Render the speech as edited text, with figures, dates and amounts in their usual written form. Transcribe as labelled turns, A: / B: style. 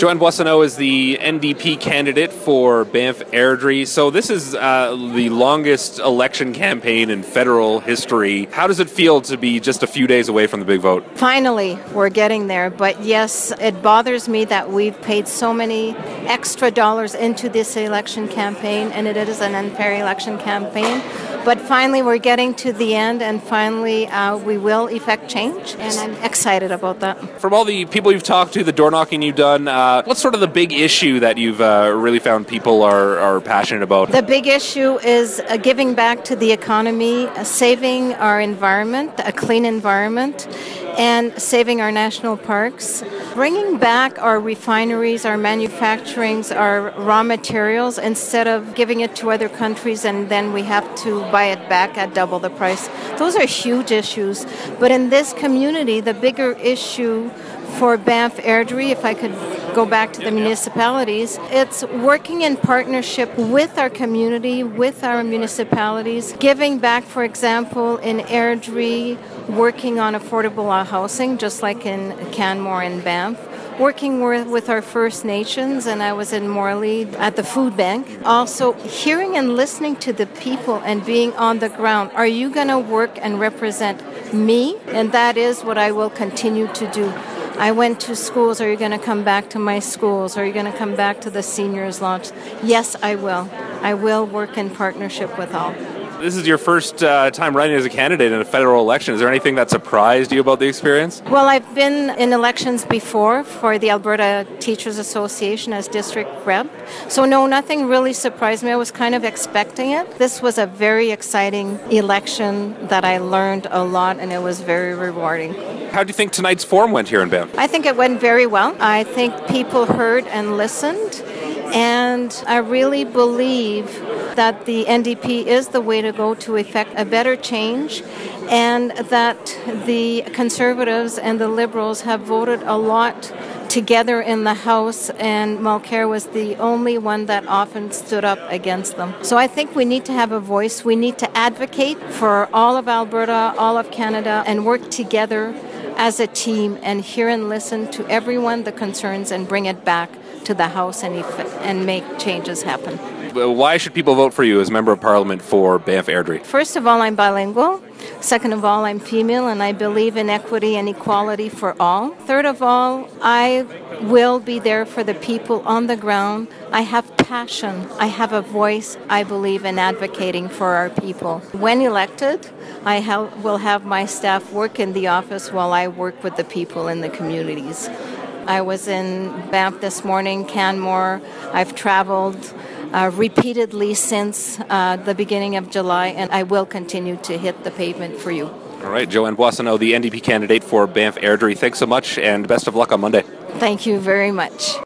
A: Joanne Boissonnault is the NDP candidate for Banff Airdrie. So this is the longest election campaign in federal history. How does it feel to be just a few days away from the big vote?
B: Finally, we're getting there. But yes, it bothers me that we've paid so many extra dollars into this election campaign, and it is an unfair election campaign. But finally, we're getting to the end, and finally, we will effect change, and I'm excited about that.
A: From all the people you've talked to, the door knocking you've done, what's sort of the big issue that you've really found people are passionate about?
B: The big issue is giving back to the economy, saving our environment, a clean environment, and saving our national parks, bringing back our refineries, our manufacturings, our raw materials, instead of giving it to other countries and then we have to buy it back at double the price. Those are huge issues. But in this community, the bigger issue for Banff Airdrie, if I could go back to the municipalities, it's working in partnership with our community, with our municipalities, giving back, for example, in Airdrie, working on affordable housing, just like in Canmore and Banff. Working with our First Nations, and I was in Morley at the food bank. Also, hearing and listening to the people and being on the ground. Are you going to work and represent me? And that is what I will continue to do. I went to schools. Are you going to come back to my schools? Are you going to come back to the seniors' launch? Yes, I will. I will work in partnership with all.
A: This is your first time running as a candidate in a federal election. Is there anything that surprised you about the experience?
B: Well, I've been in elections before for the Alberta Teachers Association as district rep. So no, nothing really surprised me. I was kind of expecting it. This was a very exciting election that I learned a lot, and it was very rewarding.
A: How do you think tonight's forum went here in Banff?
B: I think it went very well. I think people heard and listened, and I really believe that the NDP is the way to go to effect a better change, and that the Conservatives and the Liberals have voted a lot together in the House, and Mulcair was the only one that often stood up against them. So I think we need to have a voice. We need to advocate for all of Alberta, all of Canada, and work together as a team and hear and listen to everyone, the concerns, and bring it back to the House and make changes happen.
A: Why should people vote for you as Member of Parliament for Banff Airdrie?
B: First of all, I'm bilingual. Second of all, I'm female, and I believe in equity and equality for all. Third of all, I will be there for the people on the ground. I have passion. I have a voice. I believe in advocating for our people. When elected, I will have my staff work in the office while I work with the people in the communities. I was in Banff this morning, Canmore. I've traveled repeatedly since the beginning of July, and I will continue to hit the pavement for you.
A: All right, Joanne Boissonnault, the NDP candidate for Banff Airdrie. Thanks so much, and best of luck on Monday.
B: Thank you very much.